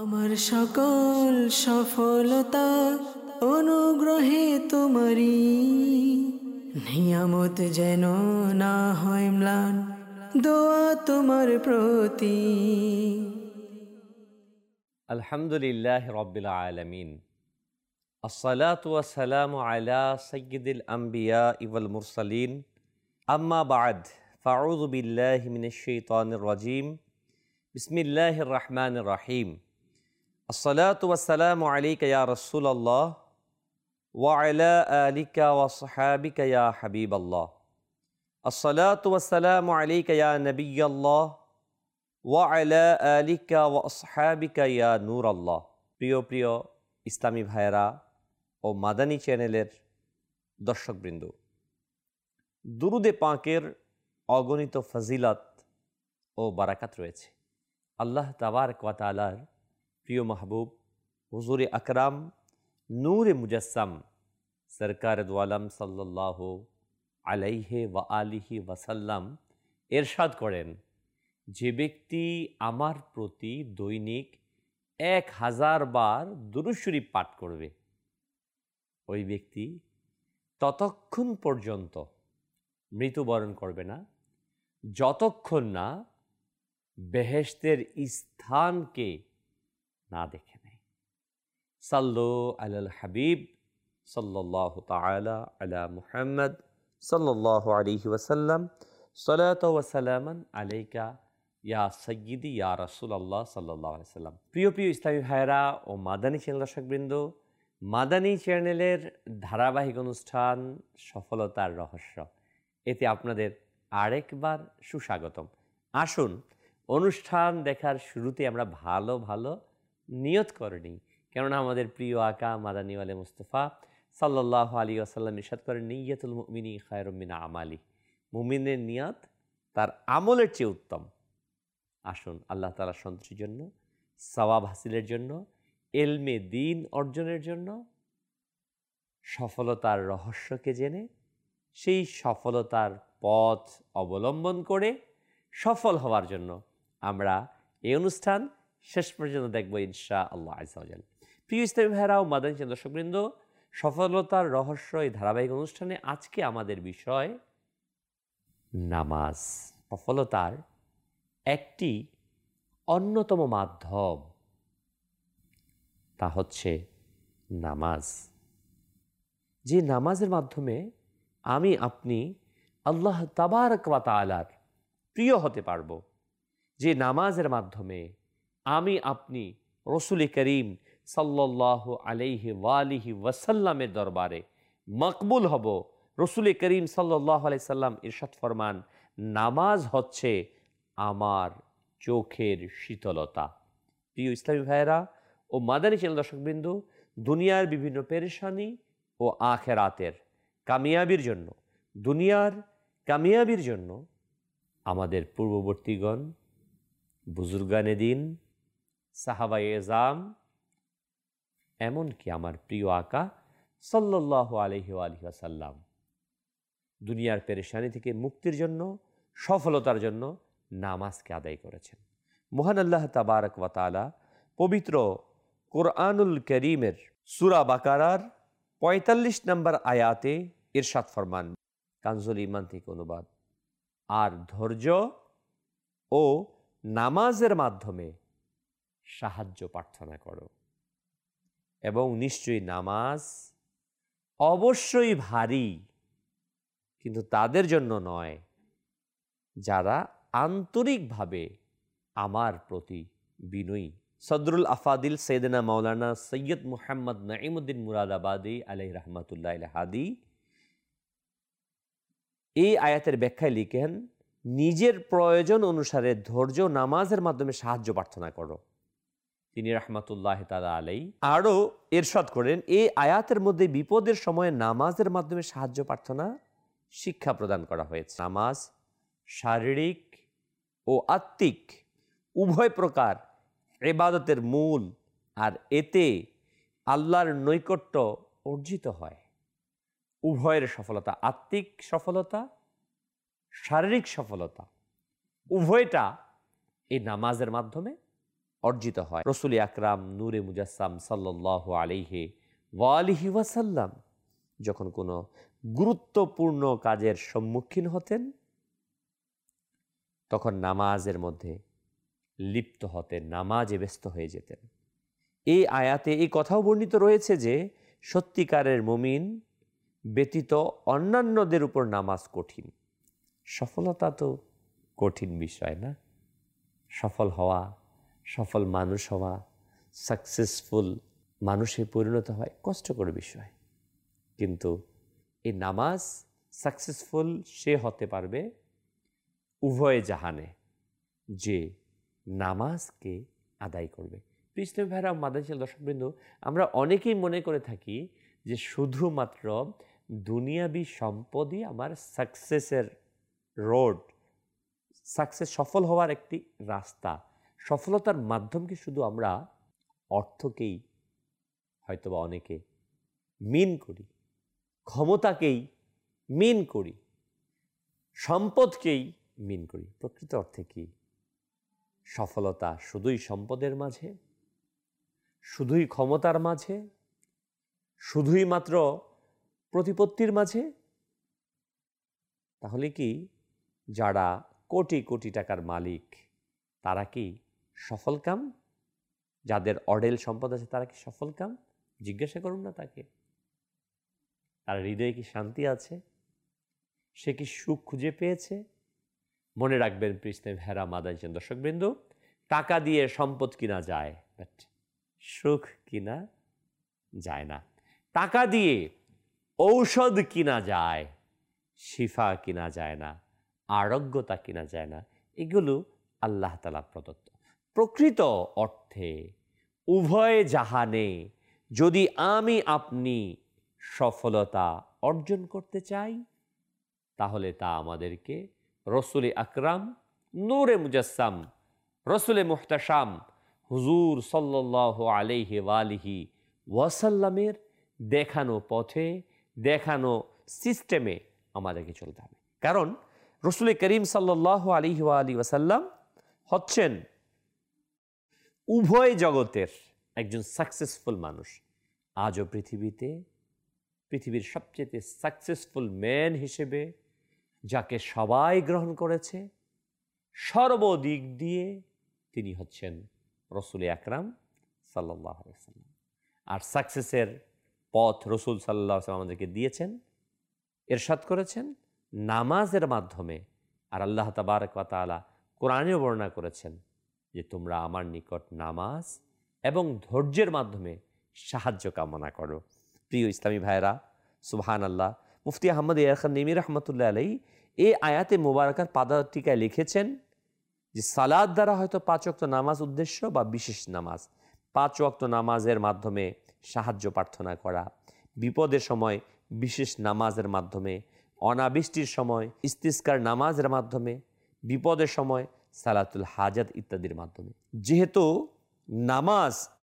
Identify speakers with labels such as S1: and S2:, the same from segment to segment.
S1: আমার সকল সফলতা অনুগ্রহে তোমারি, নিয়ামত যেন না হয় ম্লান, দোয়া তোমার প্রতি।
S2: আলহামদুলিল্লাহ রাব্বিল আলামিন, আসসালাতু ওয়াসসালামু আলা সাইয়্যিদিল আমবিয়া ওয়াল মুরসালিন, আম্মা বা'দ, ফাউযু বিল্লাহি মিনাশ শাইতানির রাজীম, বিসমিল্লাহির রহমানির রহিম। আসসালাতু ওয়াসসালামু আলাইকা ইয়া রাসূলাল্লাহ ওয়া আলা আলিকা ওয়া সাহবিকা ইয়া হাবিবাল্লাহ। আসসালাতু ওয়াসসালামু আলাইকা ইয়া নবিয়াল্লাহ ওয়া আলা আলিকা ওয়া আসহাবিকা ইয়া নূরাল্লাহ। প্রিয় প্রিয় ইসলামী ভাইয়েরা ও মাদানী চ্যানেলের দর্শকবৃন্দ, দুরুদে পাকের অগণিত ফজিলত ও বারাকাত রয়েছে। আল্লাহ তাবারক ওয়া তাআলার প্রিয় মাহবুব হুজুরে আকরাম নূরে মুজাসসাম সরকার দু আলম সাল্লাল্লাহু আলাইহি ওয়া আলিহি ওয়াসাল্লাম এরশাদ করেন, যে ব্যক্তি আমার প্রতি দৈনিক 1000 বার দুরূদ শরীফ পাঠ করবে, ওই ব্যক্তি ততক্ষণ পর্যন্ত মৃত্যুবরণ করবে না যতক্ষণ না বেহেশতের স্থানকে না দেখে নেয়। সাল্লু আলাল হাবিব সাল্লাল্লাহু তাআলা আলা মুহাম্মদ সাল্লাল্লাহু আলাইহি ওয়াসাল্লাম, সালাতু ওয়া সালামান আলাইকা ইয়া সাইয়্যিদি ইয়া রাসূলুল্লাহ সাল্লাল্লাহু আলাইহি ওয়াসাল্লাম। প্রিয় প্রিয় ইসলামী ভাইয়েরা ও মাদানী চ্যানেল দর্শকবৃন্দ, মাদানী চ্যানেলের ধারাবাহিক অনুষ্ঠান সফলতার রহস্য, এতে আপনাদের আরেকবার সুস্বাগতম। আসুন, অনুষ্ঠান দেখার শুরুতে আমরা ভালো ভালো নিয়ত করে নিই, কেননা আমাদের প্রিয় আকা মাদানী ওয়ালে মুস্তাফা সাল্লাল্লাহু আলাইহি ওয়াসাল্লাম ইরশাদ করেন, নিয়াতুল মুমিনি খায়রুম মিন আমালি, মুমিনের নিয়ত তার আমলের চেয়ে উত্তম। আসুন, আল্লাহ তাআলার সন্তুষ্টির জন্য, সওয়াব হাসিলের জন্য, ইলমে দ্বীন অর্জনের জন্য, সফলতার রহস্যকে জেনে সেই সফলতার পথ অবলম্বন করে সফল হওয়ার জন্য আমরা এই অনুষ্ঠান শেষ পর্যন্ত দেখব ইনশাআল্লাহ আযজা ওয়া জাল। প্রিয় ইসলামী ভাইয়েরা ও মাদানী চ্যানেল দর্শকবৃন্দ, সফলতার রহস্য এই ধারাবাহিক অনুষ্ঠানে আজকে আমাদের বিষয় নামাজ। সফলতার একটি অন্যতম মাধ্যম, তা হচ্ছে নামাজ। যে নামাজের মাধ্যমে আমি আপনি আল্লাহ তাবারক ওয়া তাআলার প্রিয় হতে পারব, যে নামাজের মাধ্যমে আমি আপনি রসুল করিম সাল্লাল্লাহু আলাইহি ওয়া আলিহি ওয়াসাল্লামের দরবারে মকবুল হব। রসুল করিম সাল্লাল্লাহু আলাইহি সাল্লাম ইরশাদ ফরমান, নামাজ হচ্ছে আমার চোখের শীতলতা। প্রিয় ইসলামী ভাইয়েরা ও মাদানী চ্যানেল দর্শকবৃন্দ, দুনিয়ার বিভিন্ন পেরেশানি ও আখেরাতের কামিয়াবির জন্য, দুনিয়ার কামিয়াবির জন্য আমাদের পূর্ববর্তীগণ, বুজুর্গানে দিন, সাহাবায়ে এজাম, এমনকি আমার প্রিয় আকা সাল্লাল্লাহু আলাইহি ওয়াসাল্লাম দুনিয়ার পেরেশানি থেকে মুক্তির জন্য, সফলতার জন্য নামাজকে আদায় করেছেন। মহান আল্লাহ তাবারক ওয়া তাআলা পবিত্র কোরআনুল কারীমের সূরা বাকারার 45 নম্বর আয়াতে ইরশাদ ফরমান, কানজুল ঈমান থেকে অনুবাদ, আর ধৈর্য ও নামাজের মাধ্যমে সাহায্য প্রার্থনা করো, এবং নিশ্চয়ই নামাজ অবশ্যই ভারী, কিন্তু তাদের জন্য নয় যারা আন্তরিকভাবে আমার প্রতি বিনয়ী। সদরুল আফাদিল সৈয়দনা মাওলানা সৈয়দ মুহাম্মদ নাঈমুদ্দিন মুরাদাবাদী আলাইহি রাহমাতুল্লাহ হাদি এই আয়াতের ব্যাখ্যায় লিখেন, নিজের প্রয়োজন অনুসারে ধৈর্য নামাজের মাধ্যমে সাহায্য প্রার্থনা করো। তিনি রাহমাতুল্লাহ তাআলা আলাইহি আরও ইরশাদ করেন, এই আয়াতের মধ্যে বিপদের সময়ে নামাজের মাধ্যমে সাহায্য প্রার্থনা শিক্ষা প্রদান করা হয়েছে। নামাজ শারীরিক ও আত্মিক উভয় প্রকার ইবাদতের মূল, আর এতে আল্লাহর নৈকট্য অর্জিত হয়। উভয়ের সফলতা, আত্মিক সফলতা, শারীরিক সফলতা, উভয়টা এই নামাজের মাধ্যমে অর্জিত হয়। রসুল আকরাম নূরে মুজাসসাম সাল্লাল্লাহু আলাইহি ওয়ালিহি ওয়াসাল্লাম যখন কোনো গুরুত্বপূর্ণ কাজের সম্মুখীন হতেন তখন নামাজের মধ্যে লিপ্ত হতেন, নামাজে ব্যস্ত হয়ে যেতেন। এই আয়াতে এই কথাও বর্ণিত রয়েছে যে সত্যিকারের মুমিন ব্যতীত অন্যান্যদের উপর নামাজ কঠিন। সফলতা তো কঠিন বিষয় না? সফল হওয়া, সফল মানুষ হওয়া, সাকসেসফুল মানুষে পরিণত হয় কষ্টকর বিষয়। কিন্তু এই নামাজ সাকসেসফুল সে হতে পারবে উভয় জাহানে, যে নামাজকে আদায় করবে। ইসলামী ভাইরা, মাদ্রাসার দর্শকবৃন্দ, আমরা অনেকেই মনে করে থাকি যে শুধুমাত্র দুনিয়াবি সম্পদই আমার সাকসেসের রোড, সাকসেস সফল হওয়ার একটি রাস্তা। সফলতার মাধ্যমকে শুধু আমরা অর্থকেই হয়তোবা অনেকে মিন করি, ক্ষমতাকেই মিন করি, সম্পদকেই মিন করি। প্রকৃত অর্থে কি সফলতা শুধুই সম্পদের মাঝে, শুধুই ক্ষমতার মাঝে, শুধুই মাত্র প্রতিপত্তির মাঝে? তাহলে কি যারা কোটি কোটি টাকার মালিক তারা কি সফলকাম? যাদের অঢেল সম্পদ আছে তারা কি সফলকাম? জিজ্ঞাসা করুন না তাকে। তার হৃদয়ে কি শান্তি আছে? সে কি সুখ খুঁজে পেয়েছে? মনে রাখবেন প্রিয় ভেড়া মাদাইছেন দর্শকবৃন্দ, টাকা দিয়ে সম্পদ কিনা যায়, বাট সুখ কিনা যায় না। টাকা দিয়ে ঔষধ কিনা যায়, শিফা কিনা যায় না, আরোগ্যতা কিনা যায় না। এগুলো আল্লাহ তাআলা প্রদত্ত। প্রকৃত অর্থে উভয় জাহানে যদি আমি আপনি সফলতা অর্জন করতে চাই তাহলে তা আমাদেরকে রসুল আকরাম নূরে মুজাসসাম রসুল মুহতাশাম হুজুর সাল্লাল্লাহু আলাইহি ওয়ালিহি ওয়াসাল্লামের দেখানো পথে, দেখানো সিস্টেমে আমাদেরকে চলতে হবে। কারণ রসুল করিম সাল্লাল্লাহু আলাইহি ওয়াসাল্লাম হচ্ছেন উভয় জগতের একজন সাকসেসফুল মানুষ। আজও পৃথিবীর সবচেয়ে সাকসেসফুল ম্যান হিসেবে যাকে সবাই গ্রহণ করেছে, সর্বদিক দিয়ে তিনি হচ্ছেন রসুল আকরাম সাল্লাল্লাহু আলাইহি ওয়াসাল্লাম। আর সাকসেসের পথ রসুল সাল্লাল্লাহু আলাইহি ওয়াসাল্লাম আমাদেরকে দিয়েছেন, ইরশাদ করেছেন নামাজের মাধ্যমে। আর আল্লাহ তাবারক ওয়া তাআলা কোরআনেও বর্ণনা করেছেন যে তোমরা আমার নিকট নামাজ এবং ধৈর্যের মাধ্যমে সাহায্য কামনা করো। প্রিয় ইসলামী ভাইরা, সুবহানাল্লাহ, মুফতি আহমদ ইয়ার খান নিমি রহমতুল্লাহ আলাইহি এই আয়াতে মুবারাকার পাদটিকায় লিখেছেন যে সালাত দ্বারা হয়তো 5 ওয়াক্ত নামাজ উদ্দেশ্য বা বিশেষ নামাজ, 5 ওয়াক্ত নামাজের মাধ্যমে সাহায্য প্রার্থনা করা, বিপদের সময় বিশেষ নামাজের মাধ্যমে, অনাবৃষ্টির সময় ইস্তিসকার নামাজের মাধ্যমে, বিপদের সময় সালাতুল হাজাত ইত্যাদির মাধ্যমে। যেহেতু নামাজ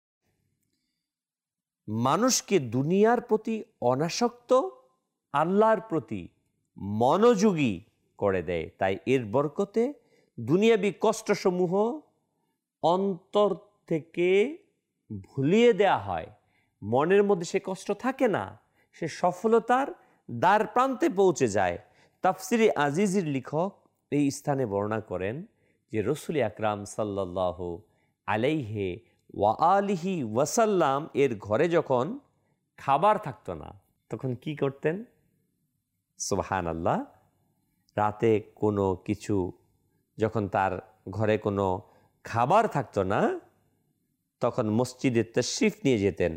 S2: মানুষকে দুনিয়ার প্রতি অনাসক্ত, আল্লাহর প্রতি মনোযোগী করে দেয়, তাই এর বরকতে দুনিয়াবি কষ্টসমূহ অন্তর থেকে ভুলিয়ে দেয়া হয়। মনের মধ্যে সে কষ্ট থাকে না, সে সফলতার দ্বার প্রান্তে পৌঁছে যায়। তাফসিরে আজিজের লেখক এই স্থানে বর্ণনা করেন যে রসুল আকরাম সাল্লাল্লাহু আলাইহি ওয়া আলিহি ওয়াসাল্লাম এর ঘরে যখন খাবার থাকতো না তখন কি করতেন? সুবহানাল্লাহ, রাতে কোনো কিছু যখন তার ঘরে কোনো খাবার থাকতো না তখন মসজিদে তাশরিফ নিয়ে যেতেন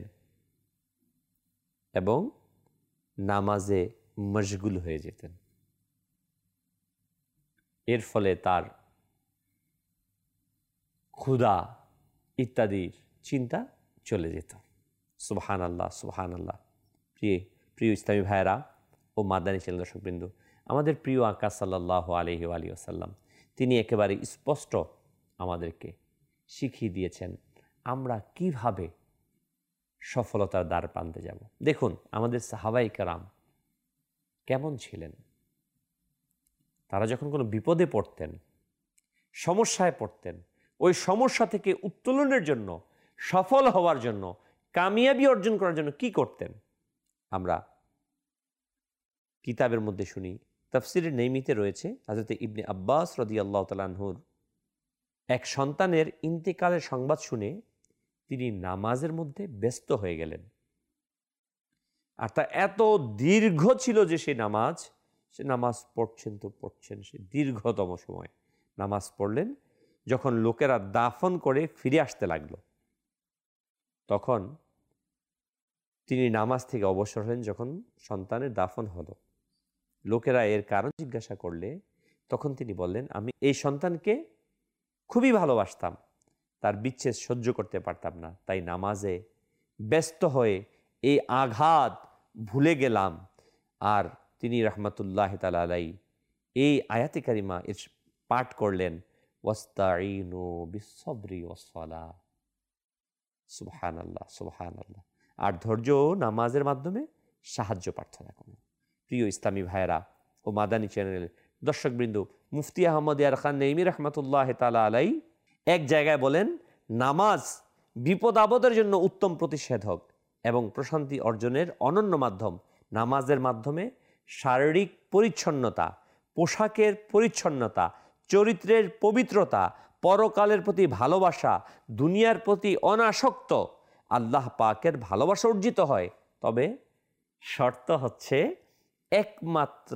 S2: এবং নামাজে মশগুল হয়ে যেতেন। এর ফলে তার ক্ষুধা ইত্যাদির চিন্তা চলে যেত। সুবহানাল্লাহ, সুবহানাল্লাহ। প্রিয় ইসলামী ভাইয়েরা ও মাদানী চ্যানেল দর্শকবৃন্দ, আমাদের প্রিয় আকা সাল্লাল্লাহু আলাইহি ওয়াসাল্লাম তিনি একেবারে স্পষ্ট আমাদেরকে শিখিয়ে দিয়েছেন আমরা কিভাবে সফলতার দ্বার প্রান্তে যাব। দেখুন আমাদের সাহাবায়ে কেরাম কেমন ছিলেন। তারা যখন কোনো বিপদে পড়তেন, সমস্যায় পড়তেন, ওই সমস্যা থেকে উত্তোলনের জন্য, সফল হওয়ার জন্য, কামিয়াবি অর্জন করার জন্য কি করতেন? আমরা কিতাবের মধ্যে শুনি, তাফসিরে নেইমিতে রয়েছে হযরত ইবনে আব্বাস রাদিয়াল্লাহু তাআলা আনহুর এক সন্তানের ইন্তেকালের সংবাদ শুনে তিনি নামাজের মধ্যে ব্যস্ত হয়ে গেলেন। আর তা এত দীর্ঘ ছিল যে সে নামাজ পড়ছেন তো পড়ছেন, সে দীর্ঘতম সময় নামাজ পড়লেন। যখন লোকেরা দাফন করে ফিরে আসতে লাগলো, তখন তিনি নামাজ থেকে অবসর হলেন। যখন সন্তানের দাফন হলো, লোকেরা এর কারণ জিজ্ঞাসা করলে তখন তিনি বললেন, আমি এই সন্তানকে খুবই ভালোবাসতাম, তার বিচ্ছেদ সহ্য করতে পারতাম না, তাই নামাজে ব্যস্ত হয়ে এই আঘাত ভুলে গেলাম। আর তিনি রাহমাতুল্লাহ তাআলা আলাইহি এই আয়াতে কারিমা এর পাঠ করলেন, ওয়াস্তাঈনু বিসসবরি ওয়াসসালাহ। সুবহানাল্লাহ, সুবহানাল্লাহ। আর ধৈর্য নামাজের মাধ্যমে সাহায্য প্রার্থনা করুন। প্রিয় ইসলামী ভাইয়েরা ও মাদানী চ্যানেলের দর্শকবৃন্দ, মুফতি আহমদ ইয়ার খান নেইমি রহমতুল্লাহ তাআলা আলাইহি এক জায়গায় বলেন, নামাজ বিপদ আপদের জন্য উত্তম প্রতিষেধক এবং প্রশান্তি অর্জনের অনন্য মাধ্যম। নামাজের মাধ্যমে শারীরিক পরিচ্ছন্নতা, পোশাকের পরিচ্ছন্নতা, চরিত্রের পবিত্রতা, পরকালের প্রতি ভালোবাসা, দুনিয়ার প্রতি অনাসক্ত আল্লাহ পাকের ভালোবাসা অর্জিত হয়। তবে শর্ত হচ্ছে একমাত্র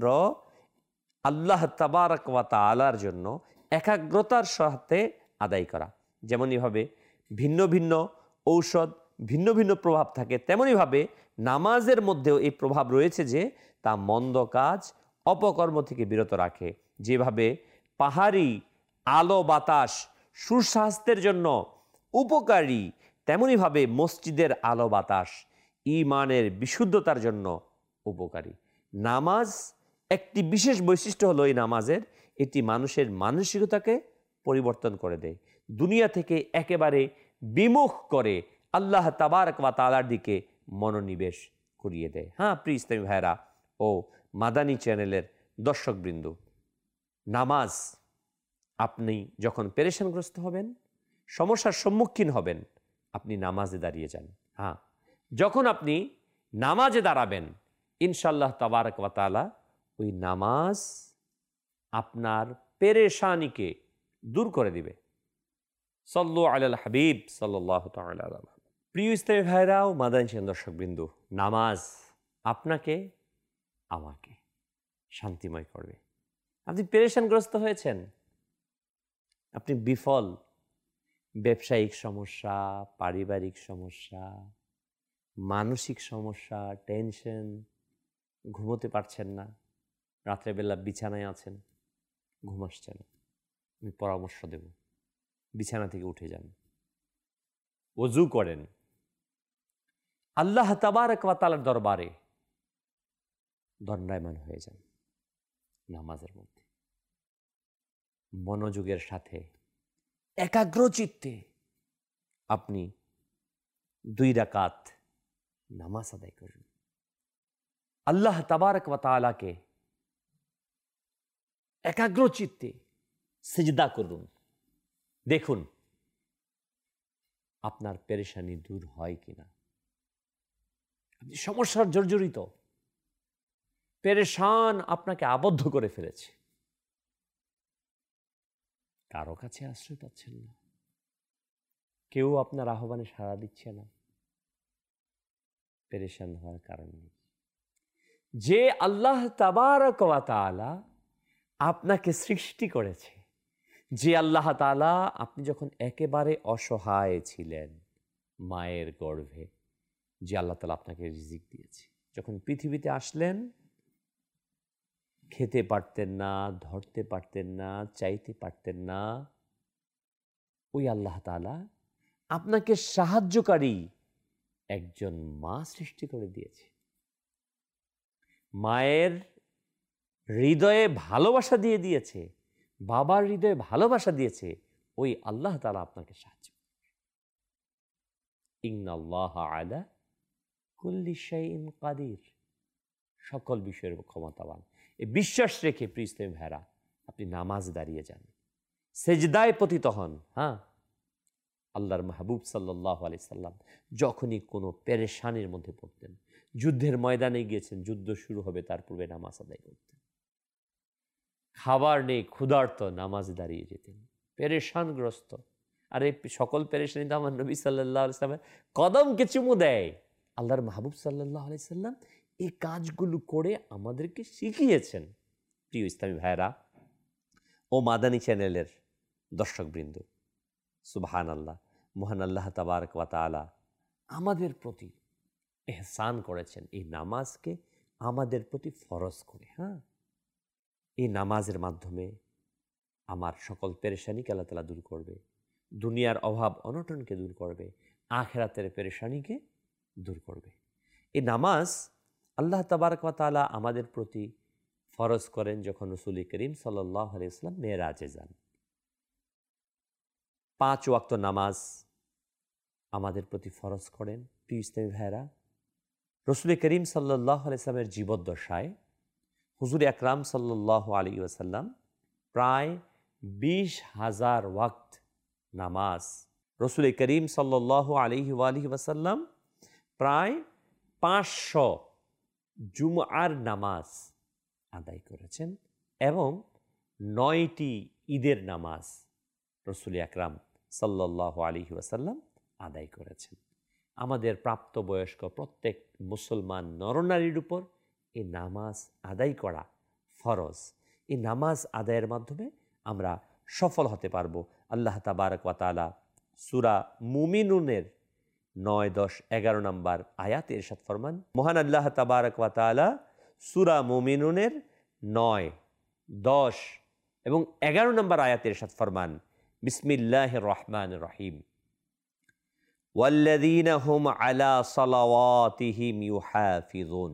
S2: আল্লাহ তাবারক ওয়া তাআলার জন্য একাগ্রতার সাথে আদায় করা। যেমনইভাবে ভিন্ন ভিন্ন ঔষধ ভিন্ন ভিন্ন প্রভাব থাকে, তেমনইভাবে নামাজের মধ্যেও এই প্রভাব রয়েছে যে তা মন্দ কাজ, অপকর্ম থেকে বিরত রাখে। যেভাবে পাহাড়ি আলো বাতাস সুস্বাস্থ্যের জন্য উপকারী, তেমনইভাবে মসজিদের আলো বাতাস ঈমানের বিশুদ্ধতার জন্য উপকারী। নামাজ একটি বিশেষ বৈশিষ্ট্য হলো এই নামাজের, এটি মানুষের মানসিকতাকে পরিবর্তন করে দেয়, দুনিয়া থেকে একেবারে বিমুখ করে আল্লাহ তাবারক ওয়া তাআলার দিকে মনোনিবেশ করিয়ে দেয়। হ্যাঁ প্রিয় ইসলামী ভাইরা ও মাদানী চ্যানেলের দর্শকবৃন্দ, নামাজ আপনি যখন পেরেশানগ্রস্ত হবেন, সমস্যার সম্মুখীন হবেন, আপনি নামাজে দাঁড়িয়ে যান। হ্যাঁ, যখন আপনি নামাজে দাঁড়াবেন, ইনশাআল্লাহ তাবারক ওয়া তাআলা ওই নামাজ আপনার পেরেশানিকে দূর করে দিবে। সাল্লু আলাল হাবিব সাল্লাল্লাহু তাআলা আলাইহি ওয়া সাল্লাম। প্রিয় ইসলামী ভাইরা ও মাদানী চ্যানেল দর্শকবৃন্দ, নামাজ আপনাকে আমাকে শান্তিময় করবে। আপনি পেরেশানগ্রস্ত হয়েছেন, আপনি বিফল, ব্যবসায়িক সমস্যা, পারিবারিক সমস্যা, মানসিক সমস্যা, টেনশন, ঘুমোতে পারছেন না, রাত্রেবেলা বিছানায় আছেন, ঘুম আসছে না, আমি পরামর্শ দেব, বিছানা থেকে উঠে যান, ওযু করেন, আল্লাহ তাবারক ওয়া তাআলার দরবারে দণ্ডায়মান হয়ে যান। নামাজের মধ্যে মনোযোগের সাথে একাগ্র চিত্তে আপনি 2 রাকাত নামাজ আদায় করুন। আল্লাহ তাবারক ওয়া তাআলাকে একাগ্র চিত্তে সিজদা করুন। দেখুন আপনার পেরেশানি দূর হয় কিনা। আপনি সমস্যার জর্জরিত, পেরেশান, আপনাকে আবদ্ধ করে ফেলেছে, কারো কাছে আশ্রয় পাচ্ছেন না, কেউ আপনার আহ্বানে সাড়া দিচ্ছে না। পেরেশান হওয়ার কারণ নেই। যে আল্লাহ তাবারক ওয়া তাআলা আপনাকে সৃষ্টি করেছে, যে আল্লাহ তাআলা আপনি যখন একেবারে অসহায় ছিলেন মায়ের গর্ভে, যে আল্লাহ তাআলা আপনাকে রিজিক দিয়েছে, যখন পৃথিবীতে আসলেন খেতে পারতেন না, ধরতে পারতেন না, চাইতে পারতেন না, ওই আল্লাহ তাআলা আপনাকে সাহায্যকারী একজন মা সৃষ্টি করে দিয়েছে। মায়ের হৃদয়ে ভালোবাসা দিয়ে দিয়েছে, বাবার হৃদয়ে ভালোবাসা দিয়েছে, ওই আল্লাহ তাআলা আপনাকে সাহায্য করবে। ইন্নাল্লাহা আলা কুল্লি শাইইন কাদির, সকল বিষয়ের ক্ষমতাবান। এই বিশ্বাস রেখে প্রিয় ইসলামী ভাইরা আপনি নামাজ দাঁড়িয়ে যান, সেজদায় পতিত হন। হ্যাঁ, আল্লাহর মাহবুব সাল্লাল্লাহু আলাইহি সাল্লাম যখনই কোনো পেরেশানির মধ্যে পড়তেন, যুদ্ধের ময়দানে গিয়েছেন, যুদ্ধ শুরু হবে তার পূর্বে নামাজ আদায় করতেন। খাবার নেই, ক্ষুধার্ত, নামাজে দাঁড়িয়ে যেতেন, পেরেশানগ্রস্ত। আর এই সকল পেরেশানি তো আমার নবী সাল্লাল্লাহু আলাইহি সাল্লামের কদমকে চুমু দেয়। আল্লাহর মাহবুব সাল্লাল্লাহু আলাইহি সাল্লাম এই কাজগুলো করে আমাদেরকে শিখিয়েছেন। প্রিয় ইসলামী ভাইরা ও মাদানী চ্যানেলের দর্শকবৃন্দ, সুবহানাল্লাহ, মহান আল্লাহ তাবারক ওয়া তাআলা আমাদের প্রতি এহসান করেছেন এই নামাজকে আমাদের প্রতি ফরজ করে। হ্যাঁ, এই নামাজের মাধ্যমে আমার সকল পেরেশানিকে আল্লাহ তাআলা দূর করবে, দুনিয়ার অভাব অনটনকে দূর করবে, আখিরাতের পেরেশানিকে দূর করবে। এই নামাজ আল্লাহ তাবারক ওয়া তাআলা আমাদের প্রতি ফরজ করেন যখন রাসূল করিম সাল্লাল্লাহু আলাইহি ওয়াসাল্লাম মেরাজে যান। 5 ওয়াক্ত নামাজ আমাদের প্রতি ফরজ করেন। প্রিয় ইসলামী ভাইরা, রাসূল করিম সাল্লাল্লাহু আলাইহি ওয়াসাল্লামের জীবদ্দশায় হুজুর আকরাম সাল্লাল্লাহু আলাইহি ওয়াসাল্লাম প্রায় 20,000 ওয়াক্ত নামাজ, রাসূল করিম সাল্লাল্লাহু আলাইহি ওয়াসাল্লাম প্রায় 500 জুমআর নামাজ আদায় করেছেন এবং 9টি ঈদের নামাজ রাসূল আকরাম সাল্লাল্লাহু আলাইহি ওয়াসাল্লাম আদায় করেছেন। আমাদের প্রাপ্তবয়স্ক প্রত্যেক মুসলমান নরনারীর উপর এই নামাজ আদায় করা ফরজ। এই নামাজ আদায়ের মাধ্যমে আমরা সফল হতে পারবো। আল্লাহ তাবারক ওয়া তাআলা সূরা মুমিনুনের 9, 10, 11 নম্বর আয়াতে ইরশাদ ফরমান, মহান আল্লাহ তাবারক ওয়া তাআলা সূরা মুমিনুনের 9, 10 এবং 11 নম্বর আয়াতে ইরশাদ ফরমান, বিসমিল্লাহির রহমানির রহিম, ওয়াল্লাযীনা হুম আলা সালাওয়াতিহিম ইউহাফিজুন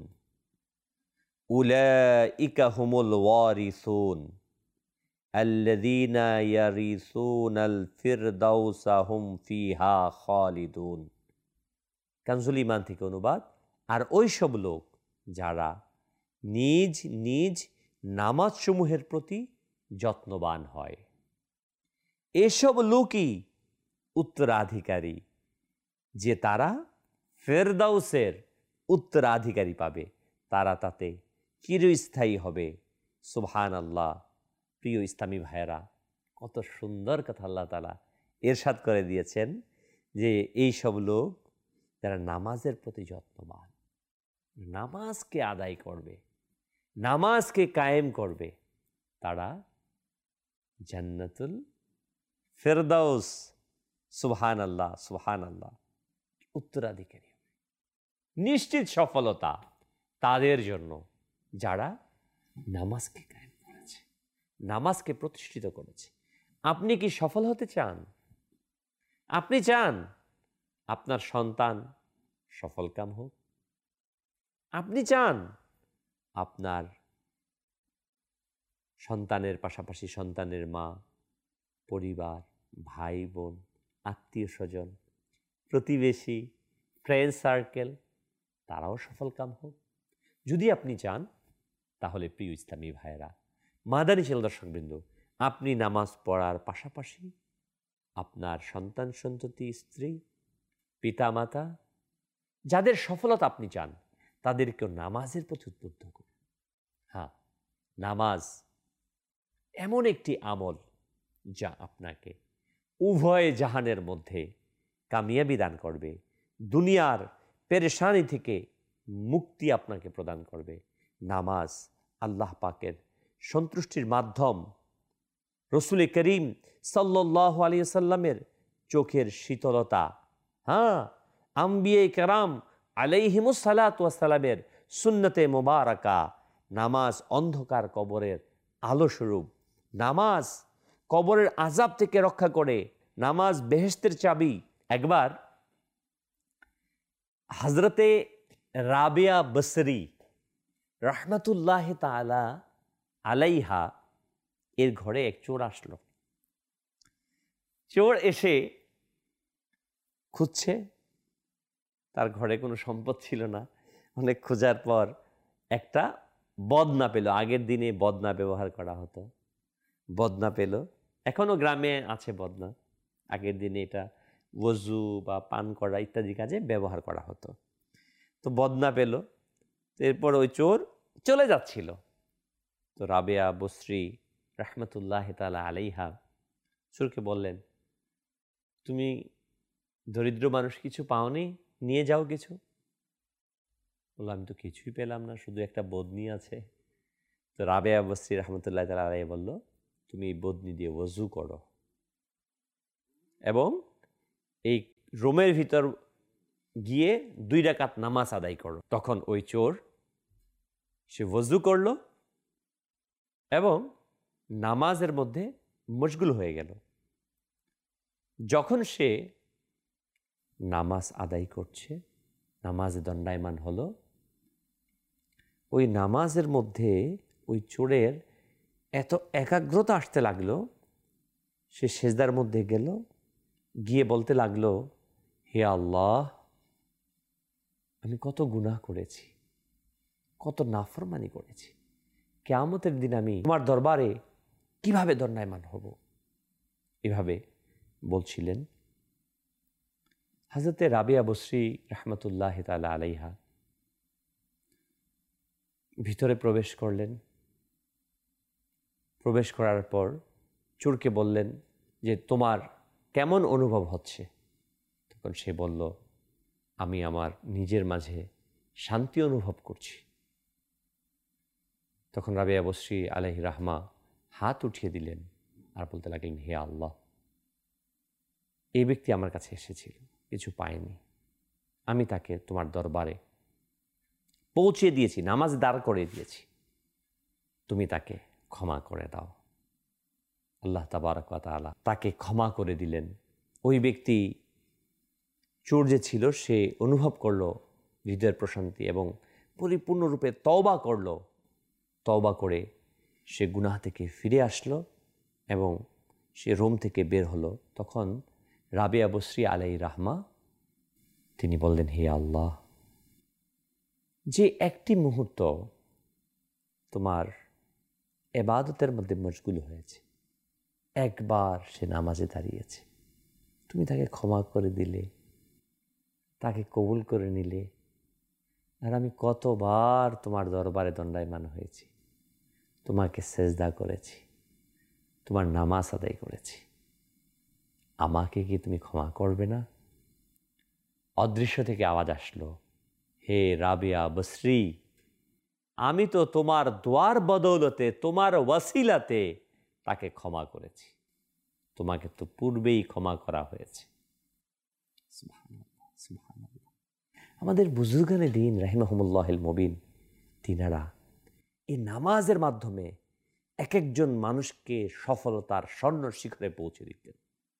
S2: উলাইকা হুমুল ওয়ারিসুন আল্লাযীনা ইয়ারিসুনাল ফিরদাউসা হুম ফিহা খালিদুন। কানজুল ঈমান থেকে অনুবাদ, আর ওই সব লোক যারা নিজ নিজ নামাজসমূহের প্রতি যত্নবান হয়, এসব লোকই উত্তরাধিকারী, যে তারা ফেরদাউসের উত্তরাধিকারী পাবে, তারা তাতে চিরস্থায়ী হবে। সুবহানাল্লাহ। প্রিয় ইসলামী ভাইয়েরা, কত সুন্দর কথা আল্লাহ তাআলা ইরশাদ করে দিয়েছেন যে এই সব লোক যারা নামাজের প্রতি যত্নবান, নামাজকে আদায় করবে, নামাজকে কায়েম করবে, তারা জান্নাতুল ফেরদাউস, সুবহানাল্লাহ সুবহানাল্লাহ, উত্তরাধিকারী হবে। নিশ্চিত সফলতা তাদের জন্য যারা নামাজকে কায়েম করেছে, নামাজকে প্রতিষ্ঠিত করেছে। আপনি কি সফল হতে চান? আপনি চান আপনার সন্তান সফলকাম হোক? আপনি চান আপনার সন্তানের পাশাপাশি সন্তানের মা, পরিবার, ভাই বোন, আত্মীয় স্বজন, প্রতিবেশী, ফ্রেন্ড সার্কেল, তারাও সফলকাম হোক? যদি আপনি চান, তাহলে প্রিয় ইসলামী ভাইয়েরা, মাদানী চ্যানেল দর্শকবৃন্দ, আপনি নামাজ পড়ার পাশাপাশি আপনার সন্তান সন্ততি, স্ত্রী, পিতামাতা, যাদের সফলতা আপনি চান, তাদেরকেও নামাজের প্রতি উদ্বুদ্ধ করুন। হ্যাঁ, নামাজ এমন একটি আমল যা আপনাকে উভয় জাহানের মধ্যে কামিয়াবি দান করবে, দুনিয়ার পেরেশানি থেকে মুক্তি আপনাকে প্রদান করবে। নামাজ আল্লাহ পাকের সন্তুষ্টির মাধ্যম। রাসূল করিম সাল্লাল্লাহু আলাইহি ওয়াসাল্লামের চোখের শীতলতা, হ্যাঁ, আম্বিয়ে কেরাম আলাইহিমুস সালাতু ওয়াস সালামের সুন্নতে মুবারাকা। নামাজ অন্ধকার কবরের আলো স্বরূপ, নামাজ কবরের আযাব থেকে রক্ষা করে, নামাজ বেহেশতের চাবি। একবার হযরতে রাবিয়া বসরি রাহমাতুল্লাহ তাআলা আলাইহা এর ঘরে এক চোর আসলো। চোর এসে খুঁজছে, তার ঘরে কোনো সম্পদ ছিল না। অনেক খোঁজার পর একটা বদনা পেল। আগের দিনে বদনা ব্যবহার করা হতো, বদনা পেল। এখনো গ্রামে আছে বদনা, আগের দিনে এটা ওযু বা পান করা ইত্যাদি কাজে ব্যবহার করা হতো। তো বদনা পেল, এরপর ওই চোর চলে যাচ্ছিল। তো রাবেয়া বসরি রাহমাতুল্লাহ তাআলা আলাইহা চোরকে বললেন, তুমি দরিদ্র মানুষ, কিছু পাওনি, নিয়ে যাও কিছু। বললো, আমি তো কিছুই পেলাম না, শুধু একটা বদনি আছে। তো রাবেয়া বসরি রাহমাতুল্লাহ তাআলা আলাইহা বলল, তুমি এই বদনি দিয়ে ওযু করো এবং এই রুমের ভিতর গিয়ে 2 রাকাত নামাজ আদায় করো। তখন ওই চোর সে ওযু করল এবং নামাজের মধ্যে মশগুল হয়ে গেল। যখন সে নামাজ আদায় করছে, নামাজে দণ্ডায়মান হলো, ওই নামাজের মধ্যে ওই চোরের এত একাগ্রতা আসতে লাগলো, সে সেজদার মধ্যে গেল, গিয়ে বলতে লাগলো, হে আল্লাহ, আমি কত গুনাহ করেছি, কত নাফরমানি করেছি, কিয়ামতের দিন আমি তোমার দরবারে কিভাবে দণ্ডায়মান হব। এভাবে বলছিলেন। হযরতে রাবিয়া বসরি রাহমাতুল্লাহ তাআলা আলাইহা ভিতরে প্রবেশ করলেন। প্রবেশ করার পর চোরকে বললেন যে, তোমার কেমন অনুভব হচ্ছে? তখন সে বলল, আমি আমার নিজের মাঝে শান্তি অনুভব করছি। তখন রাবিয়া বসরি আলাইহি রাহমা হাত উঠিয়ে দিলেন আর বলতে লাগলেন, হে আল্লাহ, এই ব্যক্তি আমার কাছে এসেছিল, কিছু পায়নি, আমি তাকে তোমার দরবারে পৌঁছে দিয়েছি, নামাজ দাঁড় করে দিয়েছি, তুমি তাকে ক্ষমা করে দাও। আল্লাহ তাবারক ওয়া তাআলা তাকে ক্ষমা করে দিলেন। ওই ব্যক্তি চোর যে ছিল, সে অনুভব করলো হৃদয়ের প্রশান্তি এবং পরিপূর্ণরূপে তওবা করলো। তওবা করে সে গুনাহ থেকে ফিরে আসলো এবং সে রোম থেকে বের হলো। তখন রাবিয়া বসরি আলাইহি রাহমা তিনি বললেন, হে আল্লাহ, যে একটি মুহূর্ত তোমার ইবাদতের মধ্যে মশগুল হয়েছে, একবার সে নামাজে দাঁড়িয়েছে, তুমি তাকে ক্ষমা করে দিলে, তাকে কবুল করে নিলে। আর আমি কতবার তোমার দরবারে দণ্ডায়মান হয়েছি, তোমাকে সেজদা করেছি, তোমার নামাজ আদায় করেছি, আমাকে কি তুমি ক্ষমা করবে না? অদৃশ্য থেকে আওয়াজ আসলো, হে রাবিয়া বসরি, আমি তো তোমার দোয়ার বদৌলতে, তোমার ওয়াসিলাতে তাকে ক্ষমা করেছি, তোমাকে তো পূর্বেই ক্ষমা করা হয়েছে। সুবহানাল্লাহ, সুবহানাল্লাহ। আমাদের বুজুর্গানে দ্বীন রাহিমাহুমুল্লাহিল মুবিন, তিনারা এই নামাজের মাধ্যমে এক একজন মানুষকে সফলতার স্বর্ণ শিখরে পৌঁছে দিতেন।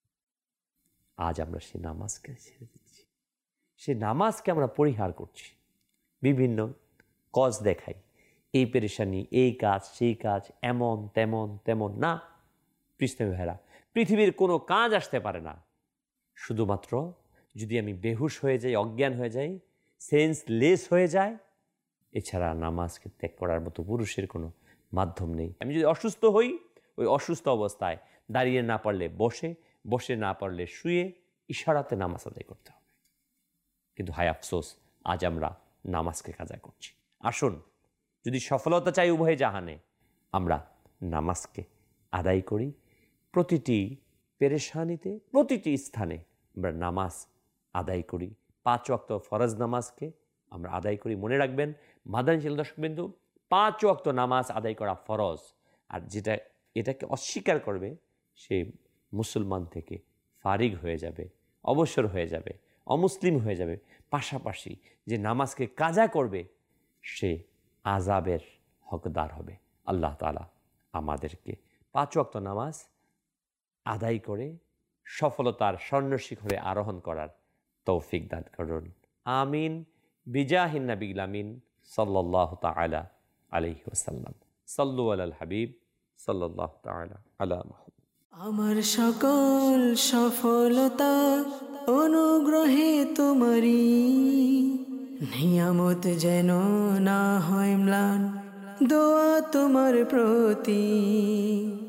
S2: আজ আমরা সেই নামাজকে ছেড়ে দিচ্ছি, সেই নামাজকে আমরা পরিহার করছি, বিভিন্ন কজ দেখাই, এই পেরেশানি, এই কাজ, সেই কাজ, এমন তেমন তেমন না। পৃষ্ঠে ভাইরা, পৃথিবীর কোনো কাজ আসতে পারে না শুধুমাত্র যদি আমি বেহুশ হয়ে যাই, অজ্ঞান হয়ে যাই, সেন্সলেস হয়ে যায়। এছাড়া নামাজকে ত্যাগ করার মতো পুরুষের কোনো মাধ্যম নেই। আমি যদি অসুস্থ হই, ওই অসুস্থ অবস্থায় দাঁড়িয়ে না পারলে বসে, বসে না পারলে শুয়ে ইশারাতে নামাজ আদায় করতে হবে। কিন্তু হায় আফসোস, আজ আমরা নামাজকে কাজা করছি। আসুন, যদি সফলতা চাই উভয় জাহানে, আমরা নামাজকে আদায় করি। প্রতিটি পেরেশানিতে, প্রতিটি স্থানে আমরা নামাজ আদায় করি। 5 ওয়াক্ত ফরজ নামাজকে আমরা আদায় করি। মনে রাখবেন মাদানী ছিল দর্শকবিন্দু, 5 ওয়াক্ত নামাজ আদায় করা ফরজ। আর যেটা এটাকে অস্বীকার করবে, সে মুসলমান থেকে ফারিগ হয়ে যাবে, অবসর হয়ে যাবে, অমুসলিম হয়ে যাবে। পাশাপাশি যে নামাজকে কাজা করবে, সে আযাবের হকদার হবে। আল্লাহ তাআলা আমাদেরকে 5 ওয়াক্ত নামাজ আদায় করে সফলতার স্বর্ণ শিখরে আরোহণ করার তৌফিক দান করুন। আমিন। বিজাহিন নবিয়্যিল আমিন সাল্লাল্লাহু তাআলা আলাইহি ওয়াসাল্লাম। সাল্লু আলাল হাবিব সাল্লাল্লাহু তাআলা আলা মুহাম্মদ।
S1: আমার সকল সফলতা অনুগ্রহে তোমারি, নিয়ামত যেন না হয় ম্লান, দোয়া তোমার প্রতি।